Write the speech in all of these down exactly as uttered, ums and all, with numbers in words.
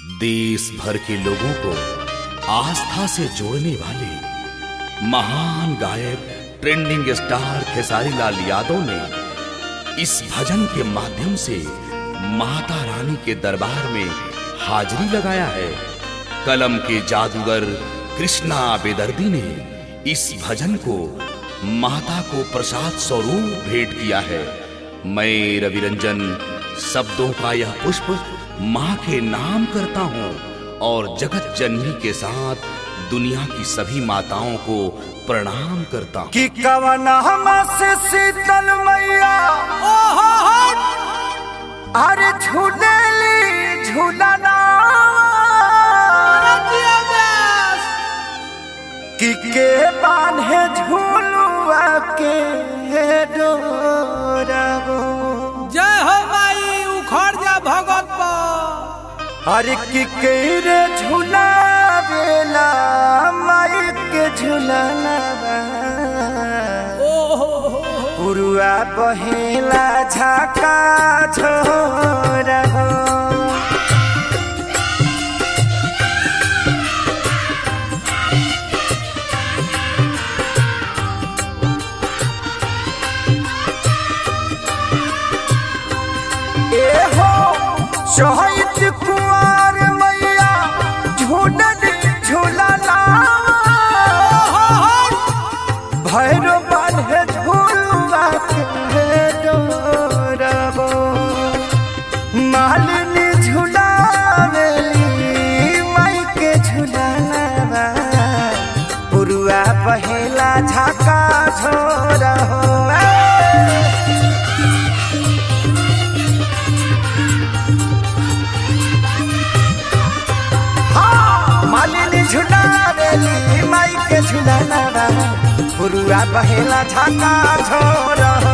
देश भर के लोगों को आस्था से जोड़ने वाले महान गायक ट्रेंडिंग स्टार खेसारी लाल यादव ने इस भजन के माध्यम से माता रानी के दरबार में हाजिरी लगाया है। कलम के जादूगर कृष्णा बेदर्दी ने इस भजन को माता को प्रसाद स्वरूप भेंट किया है। मैं रविरंजन शब्दों का यह पुष्प माँ के नाम करता हूँ और जगत जननी के साथ दुनिया की सभी माताओं को प्रणाम करता हूँ। कि कवना से शीतल मैया अरे झूलेली झूलना कि के बान्हे झूलुआ के डोरगो। जय हो माई उखड़ जा भगत पर। अरे कि के रे झूलावेला माई के झूलना पुरुआ बहेला झाका झोरगो। चहित कुंवर मैया झूलनी झूलना भैरो बान्हे झूलुआ के डोरगो। मालिनी झूलावेली माई के झूलना पुरुआ बहेला झाका झोरहो। झुलावेली माई के झुलाना पुरुआ बहेला झाका झोरहो।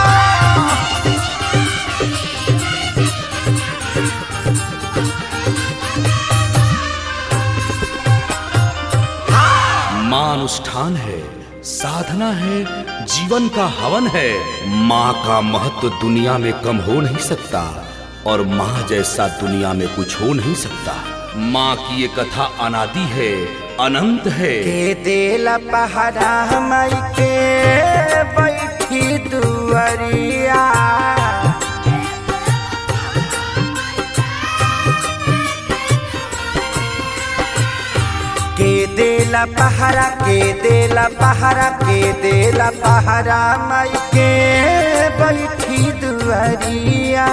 माँ अनुष्ठान है, साधना है, जीवन का हवन है। माँ का महत्व दुनिया में कम हो नहीं सकता और माँ जैसा दुनिया में कुछ हो नहीं सकता। माँ की ये कथा अनादि है, अनंत है। के देला पहरा माई के बैठी दुआरिया के देला पहरा के देला पहरा के देला पहरा माई के बैठी दुआरिया।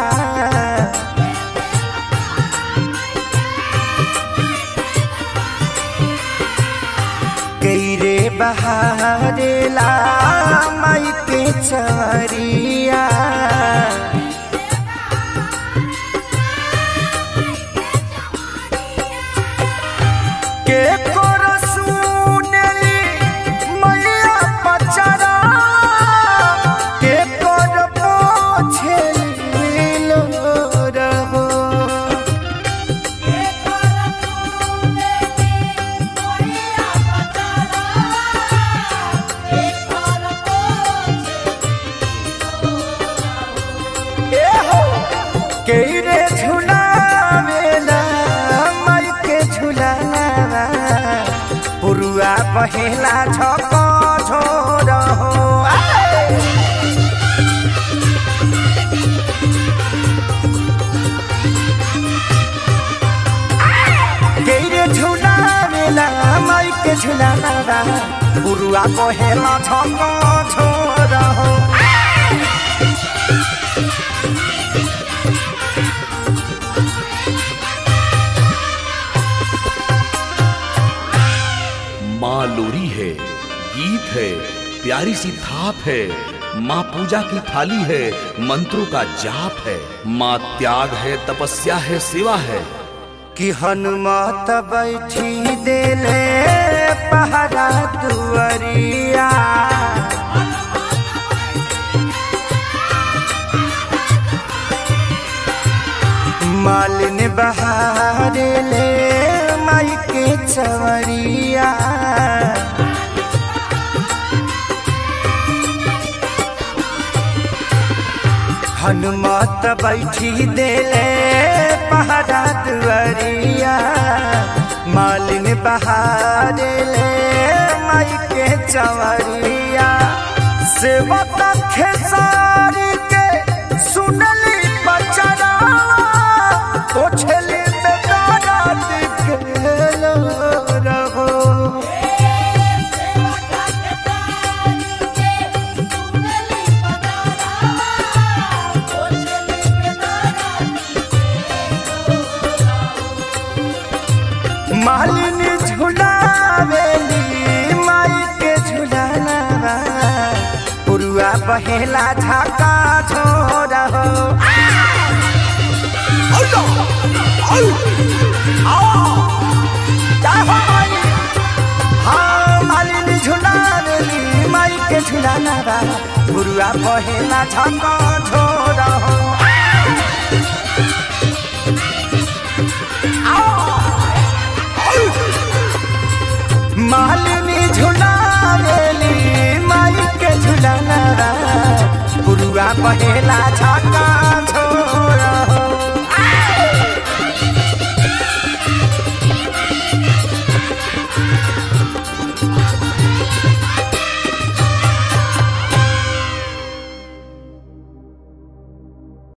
कैरे बहारेला माई के चवरिया के कोर सुनेली मैया पचरा के कोर पोछेली लोरहो। केरे झुलावेला माई के झुलना पुरुआ बहेला झको झोरहो। केरे झुलावेला माई के झुलना पुरुआ बहेला झको झोरहो। माँ लोरी है, गीत है, प्यारी सी थाप है। माँ पूजा की थाली है, मंत्रों का जाप है। माँ त्याग है, तपस्या है, सेवा है। कि हनुमत बैठी देले पहरा दुआरिया मालिन बहारे ले माई के चवरिया। हनुमत बैठी देले पहरा दुआरिया बहारे ले माई के चवरिया सेवक खेसारी के सुनली बचरा पोछली बेदारा दिखेलो रहो मालिनी झुलावेली माई के झुलाना पुरुआ बहेला झाका छोरा हो हाँ मालिनी झुलावेली माई के झुलाना पुरुआ बहेला झाका छोरा हो मालिनी झुलावेली माई के झुलाना पुरुआ बहेला